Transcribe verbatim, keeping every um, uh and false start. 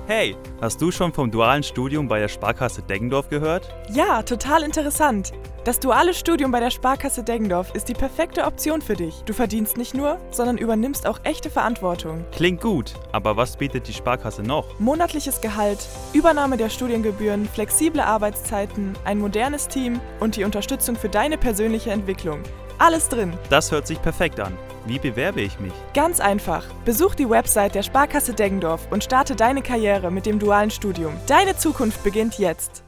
Hey, hast du schon vom dualen Studium bei der Sparkasse Deggendorf gehört? Ja, total interessant. Das duale Studium bei der Sparkasse Deggendorf ist die perfekte Option für dich. Du verdienst nicht nur, sondern übernimmst auch echte Verantwortung. Klingt gut, aber was bietet die Sparkasse noch? Monatliches Gehalt, Übernahme der Studiengebühren, flexible Arbeitszeiten, ein modernes Team und die Unterstützung für deine persönliche Entwicklung. Alles drin. Das hört sich perfekt an. Wie bewerbe ich mich? Ganz einfach. Besuch die Website der Sparkasse Deggendorf und starte deine Karriere mit dem dualen Studium. Deine Zukunft beginnt jetzt.